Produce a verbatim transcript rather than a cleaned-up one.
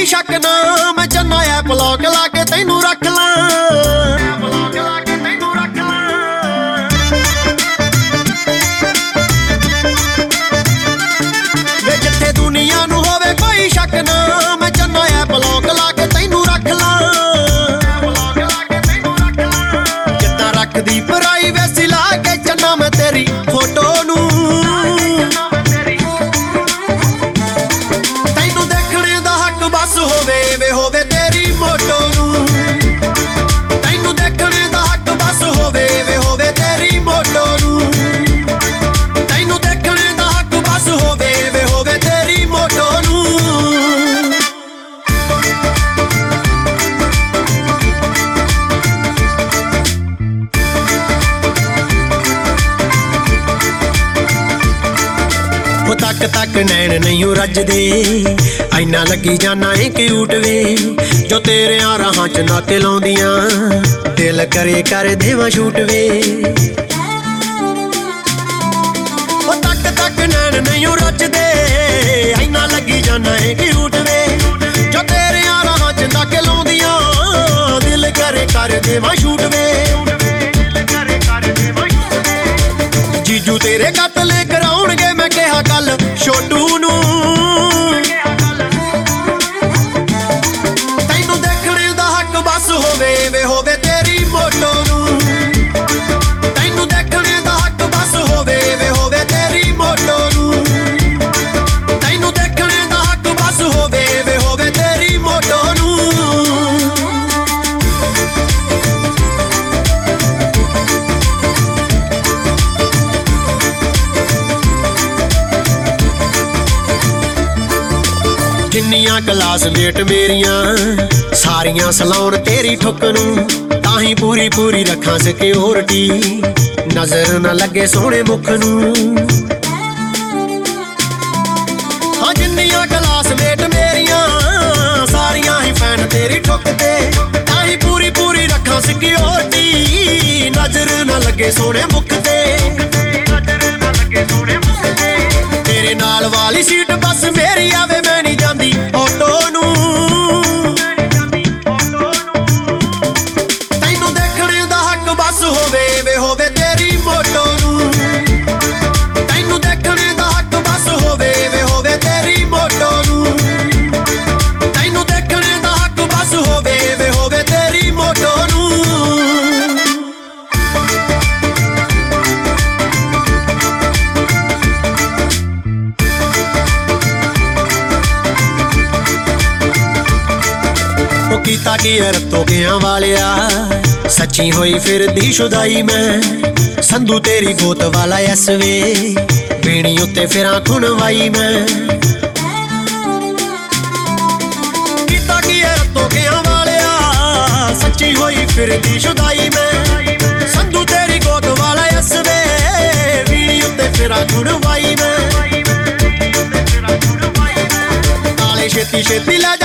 कोई शक ना मैं चन्ना ऐप लॉक ला के तैनू रख ला वे जिथे दुनिया नू होवे कोई शक ना मैं चन्ना ऐप लॉक ला के तैनू रख ला जिद्दां रखदी प्राइवेसी ला के चन्ना मैं तेरी फोटो नू बस होवे वे होवे तेरी मोटो नू तैनू देखने दा हक बस होवे वे होवे तेरी मोटो नू तैनू देखने दा हक बस होवे वे होवे तेरी मोटो नू वो तक तक नैन नहीं रजदे ऐना लगी जाना है क्यूट वे जो तेरे राहां च नाते लाउंदियां दिल करे कर देवा शूट वे वो तक तक नैन नहीं रजदे ऐना लगी जाना है क्यूट वे जो तेरे राहां च नाते लाउंदियां दिल करे कर देवा शूट वे जीजू तेरे कतले कराउणगे मैं कहा कल छोटू नू तैनू देखने दा हक बस होवे वे होवे तेरी मोटो नू तैनू देखने दा हक बस होवे वे होवे तेरी मोटो नू तैनू देखने दा हक बस होवे वे होवे तेरी मोटो नू जिन्नियां क्लासमेट मेरियां सारियां सलाउण तेरी ठुक नू ताही पूरी पूरी रखां सिक्योरिटी नजर न लगे सोहणे मुख नू हाँ जिन्नियां क्लासमेट मेरियां सारियां ही फैन तेरी ठुक ते ताही पूरी पूरी रखां सिक्योरिटी नजर न लगे सोहणे मुख ते तेरे नाल वाली सीट बस मेरी आवे मैं नहीं जांदी ऑटो नू तैनू देखने दा हक बस होवे वे होवे तेरी मोटो नू तैनू देखने दा हक बस होवे वे होवे तेरी मोटो नू तैनू देखने दा हक बस होवे वे होवे तेरी मोटो नू कीता की रत्तो गया वालिया सच्ची होई फिर दी शुदाई मैं संधू तेरी गोत वाला एस वे बेणी उत्ते फिरां खुणवाई मैं कीता की रत्तो गया वालिया सच्ची होई फिर दी शुदाई मैं संधू तेरी गोत वाला एस वे बेणी उत्ते फिरां खुणवाई मैं नाले छेती छेती लै